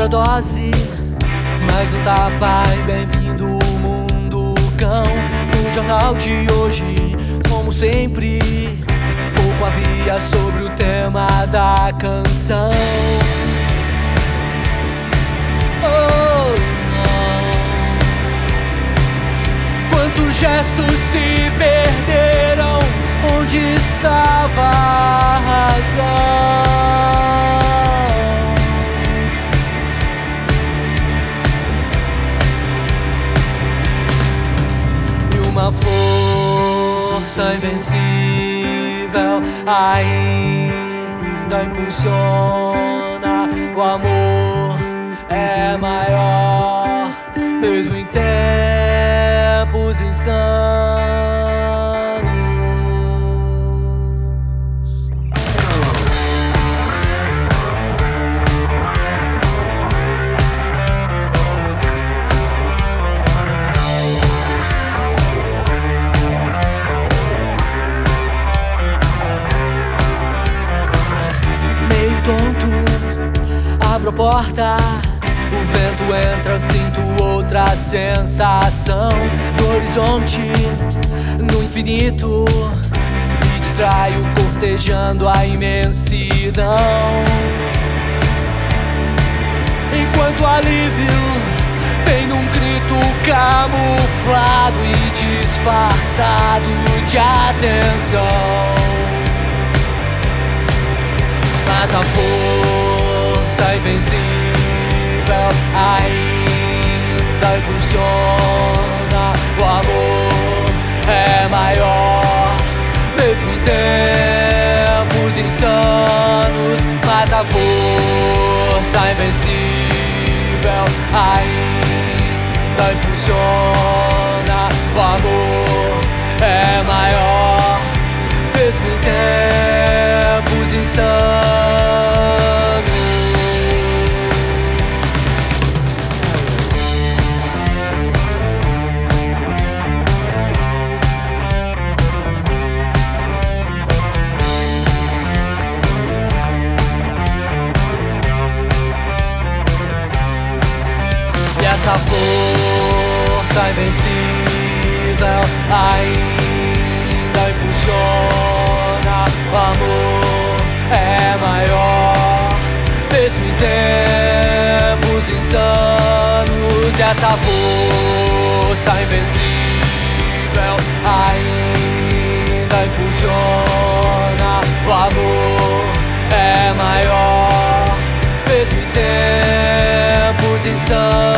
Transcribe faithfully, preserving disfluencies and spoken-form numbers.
outra dose, mais um tapa e bem-vindo ao mundo cão. No jornal de hoje, como sempre, pouco havia sobre o tema da canção. Oh, não. Quantos gestos se perderam? Onde estava a razão? E uma força invencível ainda impulsiona. O amor é maior, mesmo em tempos insanos. Abro a porta, o vento entra, eu sinto outra sensação. No horizonte, no infinito, me distraio cortejando a imensidão. Enquanto alívio vem num grito camuflado e disfarçado de atenção. Mas a força invencível ainda impulsiona. O amor é maior, mesmo em tempos insanos. Mas a força invencível ainda impulsiona. O amor é maior, mesmo em tempos insanos. Essa força invencível ainda impulsiona. O amor é maior, mesmo em tempos insanos. E essa força invencível ainda impulsiona. O amor é maior, mesmo em tempos insanos.